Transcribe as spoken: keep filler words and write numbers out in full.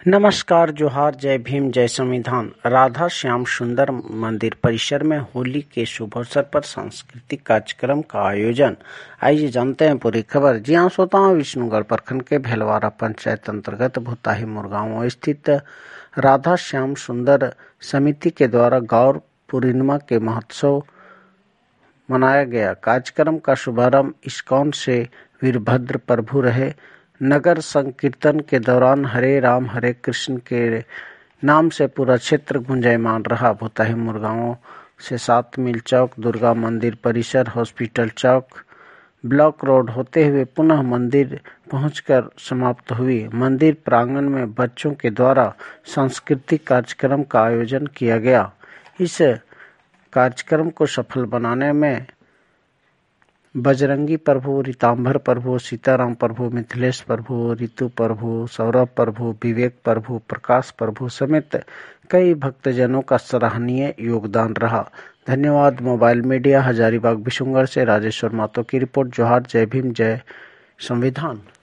नमस्कार, जोहार, जय भीम, जय संविधान। राधा श्याम सुंदर मंदिर परिसर में होली के शुभ अवसर पर सांस्कृतिक कार्यक्रम का आयोजन। आइए जानते हैं पूरी खबर। जी हाँ श्रोताओं, विष्णुगढ़ प्रखंड के भेलवाड़ा पंचायत अंतर्गत भूताही मुरगांव स्थित राधा श्याम सुंदर समिति के द्वारा गौर पूर्णिमा के महोत्सव मनाया गया। कार्यक्रम का शुभारंभ इस्कॉन से वीरभद्र प्रभु रहे। नगर संकीर्तन के दौरान हरे राम हरे कृष्ण के नाम से पूरा क्षेत्र गुंजायमान रहा। भूताही मुरगांव से सात मील चौक, दुर्गा मंदिर परिसर, हॉस्पिटल चौक, ब्लॉक रोड होते हुए पुनः मंदिर पहुंचकर समाप्त हुई। मंदिर प्रांगण में बच्चों के द्वारा सांस्कृतिक कार्यक्रम का आयोजन किया गया। इस कार्यक्रम को सफल बनाने में बजरंगी प्रभु, रीतांबर प्रभु, सीताराम प्रभु, मिथिलेश प्रभु, रितु प्रभु, सौरभ प्रभु, विवेक प्रभु, प्रकाश प्रभु समेत कई भक्तजनों का सराहनीय योगदान रहा। धन्यवाद। मोबाइल मीडिया, हजारीबाग, विशुनगढ़ से राजेश्वर मातो की रिपोर्ट। जोहार, जय भीम, जय संविधान।